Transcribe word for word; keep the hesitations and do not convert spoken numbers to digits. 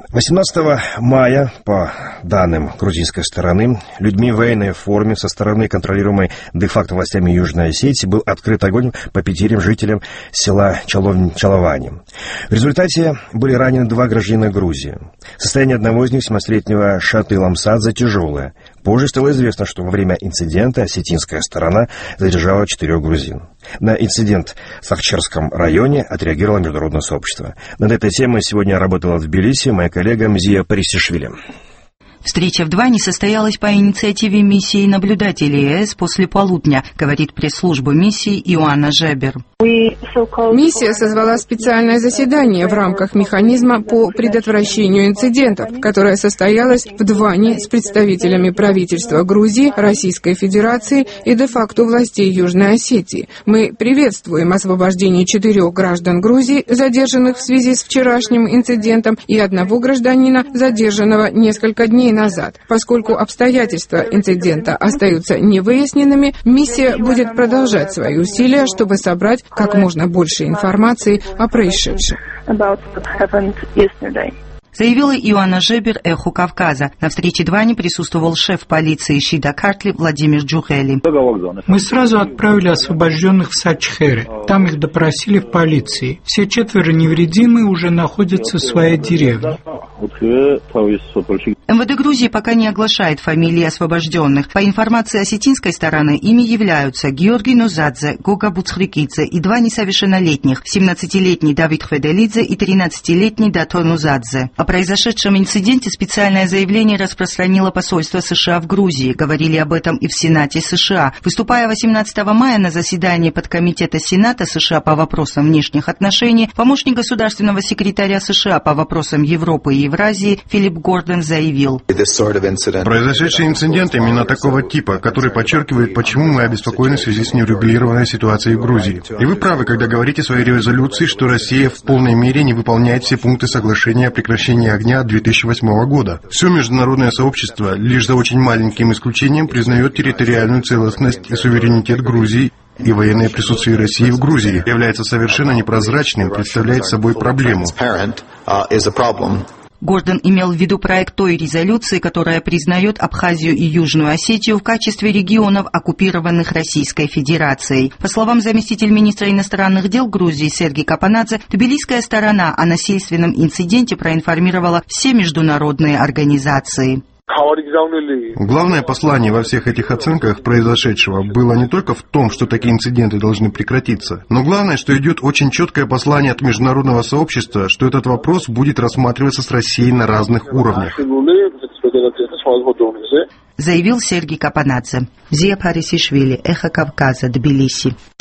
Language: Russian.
восемнадцатого мая, по данным грузинской стороны, людьми в военной форме со стороны контролируемой де-факто властями Южной Осетии был открыт огонь по пятерым жителям села Чаловани. В результате были ранены два гражданина Грузии. Состояние одного из них, семнадцатилетнего Шаты Ламсадзе, тяжелое. Позже стало известно, что во время инцидента осетинская сторона задержала четырех грузин. На инцидент в Ахчерском районе отреагировало международное сообщество. Над этой темой сегодня работала в Тбилиси моя коллега Мзия Парисишвили. Встреча в Дване состоялась по инициативе миссии наблюдателей ЕС после полудня, говорит пресс-служба миссии Иоанна Жебер. Миссия созвала специальное заседание в рамках механизма по предотвращению инцидентов, которое состоялось в Дване с представителями правительства Грузии, Российской Федерации и де-факто властей Южной Осетии. Мы приветствуем освобождение четырех граждан Грузии, задержанных в связи с вчерашним инцидентом, и одного гражданина, задержанного несколько дней назад. Поскольку обстоятельства инцидента остаются невыясненными, миссия будет продолжать свои усилия, чтобы собрать как можно больше информации о происшедшем. Заявила Иоанна Жебер «Эхо Кавказа». На встрече Двани присутствовал шеф полиции Шида Картли Владимир Джухели. Мы сразу отправили освобожденных в Сачхере. Там их допросили в полиции. Все четверо невредимые уже находятся в своей деревне. МВД Грузии пока не оглашает фамилии освобожденных. По информации осетинской стороны, ими являются Георгий Нузадзе, Гога Буцхрикидзе и два несовершеннолетних, семнадцатилетний Давид Хведелидзе и тринадцатилетний Дато Нузадзе. О произошедшем инциденте специальное заявление распространило посольство США в Грузии. Говорили об этом и в Сенате США. Выступая восемнадцатого мая на заседании подкомитета Сената США по вопросам внешних отношений, помощник государственного секретаря США по вопросам Европы и Евразии Филипп Гордон заявил: произошедший инцидент именно такого типа, который подчеркивает, почему мы обеспокоены в связи с нерегулированной ситуацией в Грузии. И вы правы, когда говорите в своей резолюции, что Россия в полной мере не выполняет все пункты соглашения о прекращении огня две тысячи восьмого года. Все международное сообщество, лишь за очень маленьким исключением, признает территориальную целостность и суверенитет Грузии, и военное присутствие России в Грузии является совершенно непрозрачным, представляет собой проблему. Гордон имел в виду проект той резолюции, которая признает Абхазию и Южную Осетию в качестве регионов, оккупированных Российской Федерацией. По словам заместителя министра иностранных дел Грузии Сергия Капанадзе, тбилисская сторона о насильственном инциденте проинформировала все международные организации. Главное послание во всех этих оценках произошедшего было не только в том, что такие инциденты должны прекратиться, но главное, что идет очень четкое послание от международного сообщества, что этот вопрос будет рассматриваться с Россией на разных уровнях. Заявил Сергей Капанадзе. Мзия Парисишвили, Эхо Кавказа, Тбилиси.